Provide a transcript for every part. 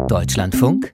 Deutschlandfunk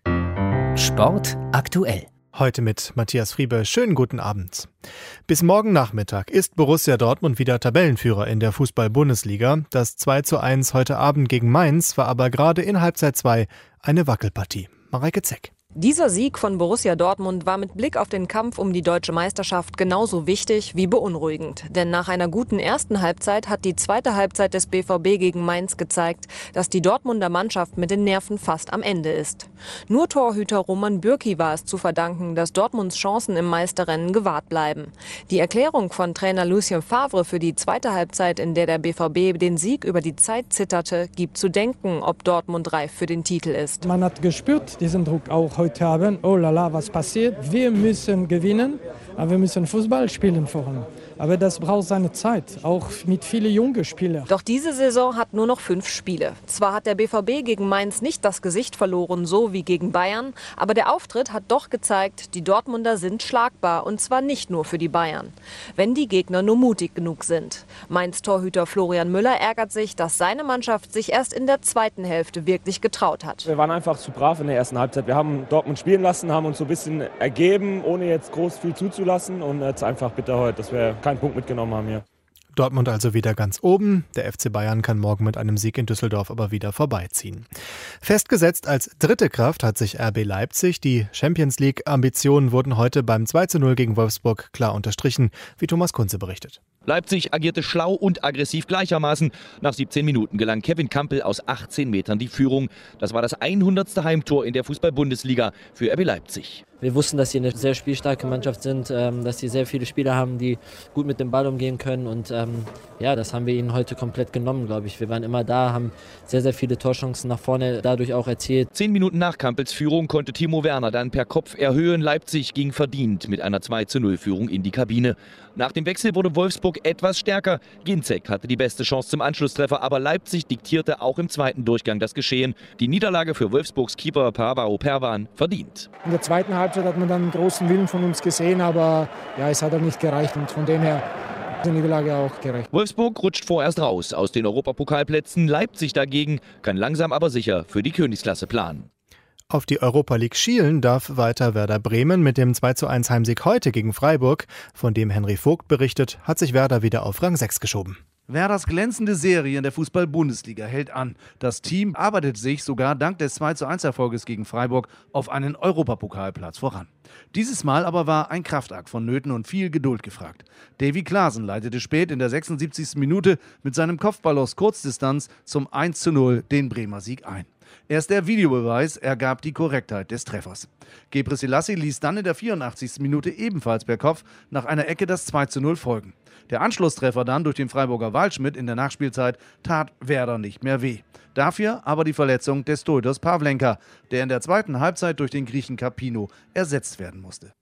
Sport aktuell. Heute mit Matthias Friebe. Schönen guten Abend. Bis morgen Nachmittag ist Borussia Dortmund wieder Tabellenführer in der Fußball-Bundesliga. Das 2:1 heute Abend gegen Mainz war aber gerade in Halbzeit 2 eine Wackelpartie. Mareike Zeck. Dieser Sieg von Borussia Dortmund war mit Blick auf den Kampf um die deutsche Meisterschaft genauso wichtig wie beunruhigend. Denn nach einer guten ersten Halbzeit hat die zweite Halbzeit des BVB gegen Mainz gezeigt, dass die Dortmunder Mannschaft mit den Nerven fast am Ende ist. Nur Torhüter Roman Bürki war es zu verdanken, dass Dortmunds Chancen im Meisterrennen gewahrt bleiben. Die Erklärung von Trainer Lucien Favre für die zweite Halbzeit, in der der BVB den Sieg über die Zeit zitterte, gibt zu denken, ob Dortmund reif für den Titel ist. Man hat gespürt diesen Druck auch heute Abend. Oh lala, was passiert? Wir müssen gewinnen, aber wir müssen Fußball spielen vorhin. Aber das braucht seine Zeit, auch mit vielen jungen Spielern. Doch diese Saison hat nur noch 5 Spiele. Zwar hat der BVB gegen Mainz nicht das Gesicht verloren, so wie gegen Bayern, aber der Auftritt hat doch gezeigt, die Dortmunder sind schlagbar und zwar nicht nur für die Bayern. Wenn die Gegner nur mutig genug sind. Mainz-Torhüter Florian Müller ärgert sich, dass seine Mannschaft sich erst in der zweiten Hälfte wirklich getraut hat. Wir waren einfach zu brav in der ersten Halbzeit. Wir haben Dortmund spielen lassen, haben uns so ein bisschen ergeben, ohne jetzt groß viel zuzulassen. Und jetzt einfach bitter heute, dass wir keinen Punkt mitgenommen haben hier. Dortmund also wieder ganz oben. Der FC Bayern kann morgen mit einem Sieg in Düsseldorf aber wieder vorbeiziehen. Festgesetzt als dritte Kraft hat sich RB Leipzig. Die Champions-League-Ambitionen wurden heute beim 2:0 gegen Wolfsburg klar unterstrichen, wie Thomas Kunze berichtet. Leipzig agierte schlau und aggressiv gleichermaßen. Nach 17 Minuten gelang Kevin Campbell aus 18 Metern die Führung. Das war das 100. Heimtor in der Fußball-Bundesliga für RB Leipzig. Wir wussten, dass sie eine sehr spielstarke Mannschaft sind, dass sie sehr viele Spieler haben, die gut mit dem Ball umgehen können. Und das haben wir ihnen heute komplett genommen, glaube ich. Wir waren immer da, haben sehr, sehr viele Torchancen nach vorne dadurch auch erzielt. 10 Minuten nach Campbells Führung konnte Timo Werner dann per Kopf erhöhen. Leipzig ging verdient mit einer 2:0-Führung in die Kabine. Nach dem Wechsel wurde Wolfsburg etwas stärker. Ginczek hatte die beste Chance zum Anschlusstreffer, aber Leipzig diktierte auch im zweiten Durchgang das Geschehen. Die Niederlage für Wolfsburgs Keeper Paavo Pervan verdient. In der zweiten Halbzeit hat man dann einen großen Willen von uns gesehen, aber es hat auch nicht gereicht und von dem her ist die Niederlage auch gerecht. Wolfsburg rutscht vorerst raus aus den Europapokalplätzen. Leipzig dagegen kann langsam aber sicher für die Königsklasse planen. Auf die Europa League schielen darf weiter Werder Bremen mit dem 2:1 Heimsieg heute gegen Freiburg. Von dem Henry Vogt berichtet, hat sich Werder wieder auf Rang 6 geschoben. Werders glänzende Serie in der Fußball-Bundesliga hält an. Das Team arbeitet sich sogar dank des 2:1-Erfolges gegen Freiburg auf einen Europapokalplatz voran. Dieses Mal aber war ein Kraftakt vonnöten und viel Geduld gefragt. Davy Klaasen leitete spät in der 76. Minute mit seinem Kopfball aus Kurzdistanz zum 1:0 den Bremer Sieg ein. Erst der Videobeweis ergab die Korrektheit des Treffers. Gebre Selassie ließ dann in der 84. Minute ebenfalls per Kopf nach einer Ecke das 2:0 folgen. Der Anschlusstreffer dann durch den Freiburger Waldschmidt in der Nachspielzeit tat Werder nicht mehr weh. Dafür aber die Verletzung des Torhüters Pavlenka, der in der zweiten Halbzeit durch den Griechen Karpino ersetzt werden musste.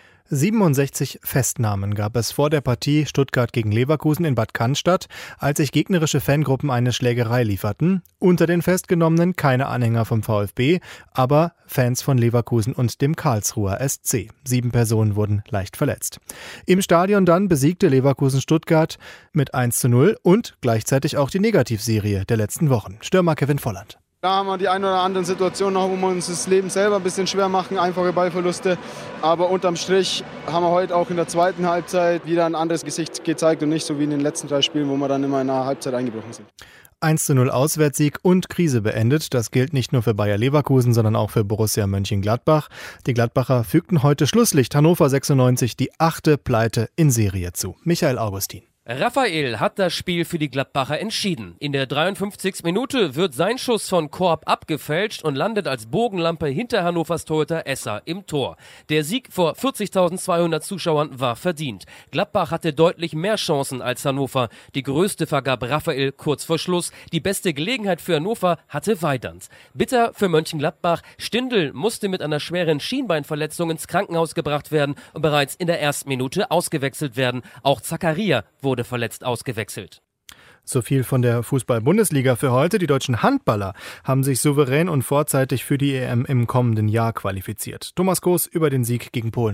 67 Festnahmen gab es vor der Partie Stuttgart gegen Leverkusen in Bad Cannstatt, als sich gegnerische Fangruppen eine Schlägerei lieferten. Unter den Festgenommenen keine Anhänger vom VfB, aber Fans von Leverkusen und dem Karlsruher SC. 7 Personen wurden leicht verletzt. Im Stadion dann besiegte Leverkusen Stuttgart mit 1:0 und gleichzeitig auch die Negativserie der letzten Wochen. Stürmer Kevin Volland. Da haben wir die ein oder anderen Situationen noch, wo wir uns das Leben selber ein bisschen schwer machen, einfache Ballverluste. Aber unterm Strich haben wir heute auch in der zweiten Halbzeit wieder ein anderes Gesicht gezeigt und nicht so wie in den letzten 3 Spielen, wo wir dann immer in der Halbzeit eingebrochen sind. 1:0 Auswärtssieg und Krise beendet. Das gilt nicht nur für Bayer Leverkusen, sondern auch für Borussia Mönchengladbach. Die Gladbacher fügten heute Schlusslicht Hannover 96 die 8. Pleite in Serie zu. Michael Augustin. Raphael hat das Spiel für die Gladbacher entschieden. In der 53. Minute wird sein Schuss von Korb abgefälscht und landet als Bogenlampe hinter Hannovers Torhüter Esser im Tor. Der Sieg vor 40.200 Zuschauern war verdient. Gladbach hatte deutlich mehr Chancen als Hannover. Die größte vergab Raphael kurz vor Schluss. Die beste Gelegenheit für Hannover hatte Weidand. Bitter für Mönchengladbach. Stindl musste mit einer schweren Schienbeinverletzung ins Krankenhaus gebracht werden und bereits in der ersten Minute ausgewechselt werden. Auch Zakaria wurde verletzt ausgewechselt. So viel von der Fußball-Bundesliga für heute. Die deutschen Handballer haben sich souverän und vorzeitig für die EM im kommenden Jahr qualifiziert. Thomas Goos über den Sieg gegen Polen heute.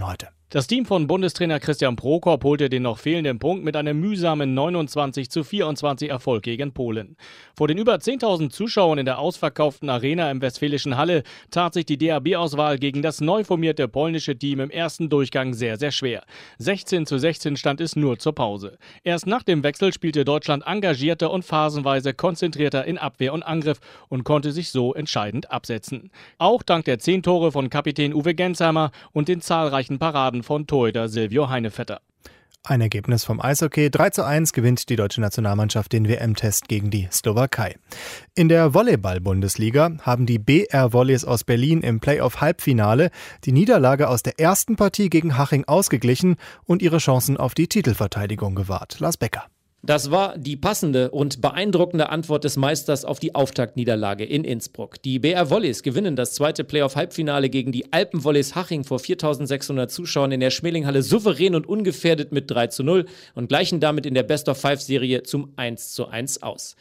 Das Team von Bundestrainer Christian Prokop holte den noch fehlenden Punkt mit einem mühsamen 29:24 Erfolg gegen Polen. Vor den über 10.000 Zuschauern in der ausverkauften Arena im Westfälischen Halle tat sich die DHB-Auswahl gegen das neu formierte polnische Team im ersten Durchgang sehr, sehr schwer. 16:16 stand es nur zur Pause. Erst nach dem Wechsel spielte Deutschland engagierter und phasenweise konzentrierter in Abwehr und Angriff und konnte sich so entscheidend absetzen. Auch dank der 10 Tore von Kapitän Uwe Gensheimer und den zahlreichen Paraden von Torhüter Silvio Heinevetter. Ein Ergebnis vom Eishockey. 3:1 gewinnt die deutsche Nationalmannschaft den WM-Test gegen die Slowakei. In der Volleyball-Bundesliga haben die BR Volleys aus Berlin im Playoff-Halbfinale die Niederlage aus der ersten Partie gegen Haching ausgeglichen und ihre Chancen auf die Titelverteidigung gewahrt. Lars Becker. Das war die passende und beeindruckende Antwort des Meisters auf die Auftaktniederlage in Innsbruck. Die BR Volleys gewinnen das zweite Playoff-Halbfinale gegen die Alpen-Volleys Haching vor 4.600 Zuschauern in der Schmelinghalle souverän und ungefährdet mit 3:0 und gleichen damit in der Best-of-5-Serie zum 1:1 aus.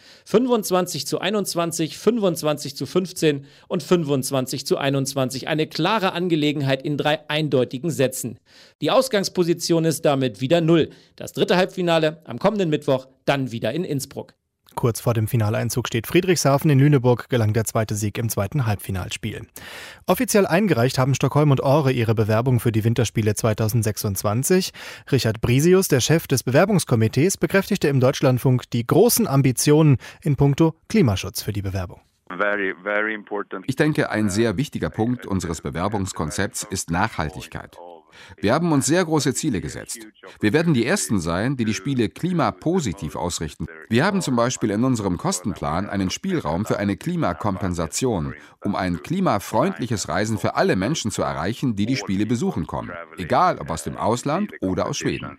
25:21, 25:15 und 25:21. Eine klare Angelegenheit in 3 eindeutigen Sätzen. Die Ausgangsposition ist damit wieder 0. Das dritte Halbfinale am kommenden Mittwoch dann wieder in Innsbruck. Kurz vor dem Finaleinzug steht Friedrichshafen. In Lüneburg gelang der zweite Sieg im zweiten Halbfinalspiel. Offiziell eingereicht haben Stockholm und Åre ihre Bewerbung für die Winterspiele 2026. Richard Brisius, der Chef des Bewerbungskomitees, bekräftigte im Deutschlandfunk die großen Ambitionen in puncto Klimaschutz für die Bewerbung. Ich denke, ein sehr wichtiger Punkt unseres Bewerbungskonzepts ist Nachhaltigkeit. Wir haben uns sehr große Ziele gesetzt. Wir werden die Ersten sein, die die Spiele klimapositiv ausrichten. Wir haben zum Beispiel in unserem Kostenplan einen Spielraum für eine Klimakompensation, um ein klimafreundliches Reisen für alle Menschen zu erreichen, die die Spiele besuchen kommen. Egal, ob aus dem Ausland oder aus Schweden.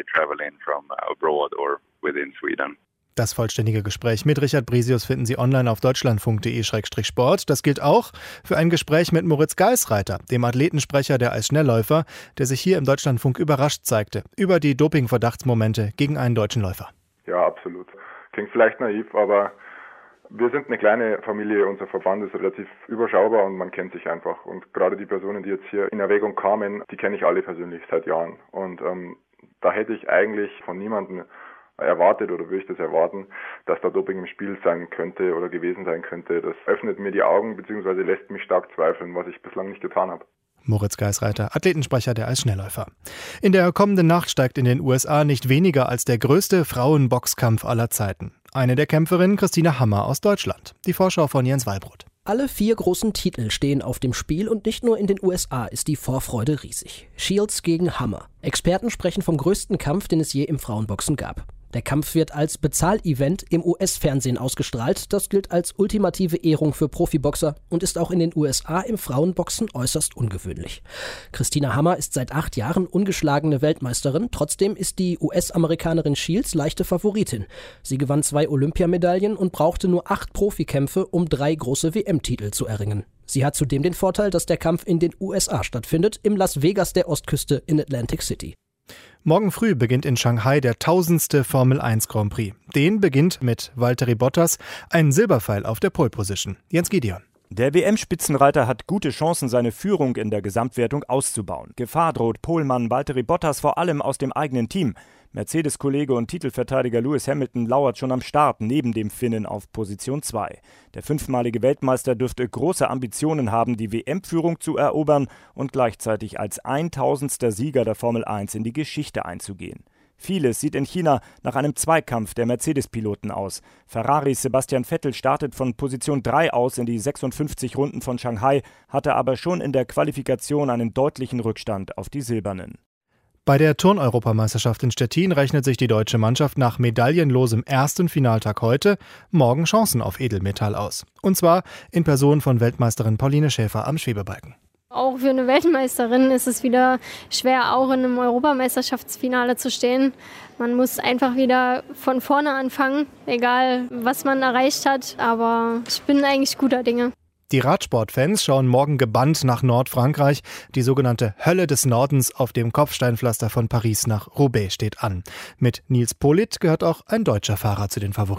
Das vollständige Gespräch mit Richard Brisius finden Sie online auf deutschlandfunk.de/sport. Das gilt auch für ein Gespräch mit Moritz Geisreiter, dem Athletensprecher der Eisschnellläufer, der sich hier im Deutschlandfunk überrascht zeigte über die Doping-Verdachtsmomente gegen einen deutschen Läufer. Ja, absolut. Klingt vielleicht naiv, aber wir sind eine kleine Familie. Unser Verband ist relativ überschaubar und man kennt sich einfach. Und gerade die Personen, die jetzt hier in Erwägung kamen, die kenne ich alle persönlich seit Jahren. Und da hätte ich eigentlich von niemandem erwartet oder würde ich das erwarten, dass da Doping im Spiel sein könnte oder gewesen sein könnte. Das öffnet mir die Augen bzw. lässt mich stark zweifeln, was ich bislang nicht getan habe. Moritz Geisreiter, Athletensprecher der Eisschnellläufer. In der kommenden Nacht steigt in den USA nicht weniger als der größte Frauenboxkampf aller Zeiten. Eine der Kämpferinnen, Christina Hammer aus Deutschland. Die Vorschau von Jens Wallbrot. Alle 4 großen Titel stehen auf dem Spiel und nicht nur in den USA ist die Vorfreude riesig. Shields gegen Hammer. Experten sprechen vom größten Kampf, den es je im Frauenboxen gab. Der Kampf wird als Bezahlevent im US-Fernsehen ausgestrahlt. Das gilt als ultimative Ehrung für Profiboxer und ist auch in den USA im Frauenboxen äußerst ungewöhnlich. Christina Hammer ist seit 8 Jahren ungeschlagene Weltmeisterin. Trotzdem ist die US-Amerikanerin Shields leichte Favoritin. Sie gewann 2 Olympiamedaillen und brauchte nur 8 Profikämpfe, um 3 große WM-Titel zu erringen. Sie hat zudem den Vorteil, dass der Kampf in den USA stattfindet, im Las Vegas der Ostküste in Atlantic City. Morgen früh beginnt in Shanghai der 1000. Formel 1 Grand Prix. Den beginnt mit Valtteri Bottas ein Silberpfeil auf der Pole Position. Jens Gideon. Der WM-Spitzenreiter hat gute Chancen, seine Führung in der Gesamtwertung auszubauen. Gefahr droht Polemann Valtteri Bottas vor allem aus dem eigenen Team. Mercedes-Kollege und Titelverteidiger Lewis Hamilton lauert schon am Start neben dem Finnen auf Position 2. Der 5-malige Weltmeister dürfte große Ambitionen haben, die WM-Führung zu erobern und gleichzeitig als 1000. Sieger der Formel 1 in die Geschichte einzugehen. Vieles sieht in China nach einem Zweikampf der Mercedes-Piloten aus. Ferraris Sebastian Vettel startet von Position 3 aus in die 56 Runden von Shanghai, hatte aber schon in der Qualifikation einen deutlichen Rückstand auf die Silbernen. Bei der Turn-Europameisterschaft in Stettin rechnet sich die deutsche Mannschaft nach medaillenlosem ersten Finaltag heute morgen Chancen auf Edelmetall aus. Und zwar in Person von Weltmeisterin Pauline Schäfer am Schwebebalken. Auch für eine Weltmeisterin ist es wieder schwer, auch in einem Europameisterschaftsfinale zu stehen. Man muss einfach wieder von vorne anfangen, egal was man erreicht hat. Aber ich bin eigentlich guter Dinge. Die Radsportfans schauen morgen gebannt nach Nordfrankreich. Die sogenannte Hölle des Nordens auf dem Kopfsteinpflaster von Paris nach Roubaix steht an. Mit Nils Politt gehört auch ein deutscher Fahrer zu den Favoriten.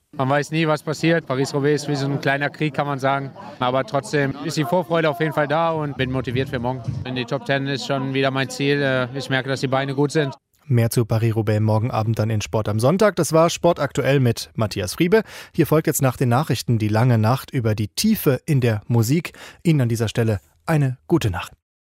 Man weiß nie, was passiert. Paris-Roubaix ist wie so ein kleiner Krieg, kann man sagen. Aber trotzdem ist die Vorfreude auf jeden Fall da und bin motiviert für morgen. In die Top 10 ist schon wieder mein Ziel. Ich merke, dass die Beine gut sind. Mehr zu Paris-Roubaix morgen Abend dann in Sport am Sonntag. Das war Sport aktuell mit Matthias Friebe. Hier folgt jetzt nach den Nachrichten die lange Nacht über die Tiefe in der Musik. Ihnen an dieser Stelle eine gute Nacht.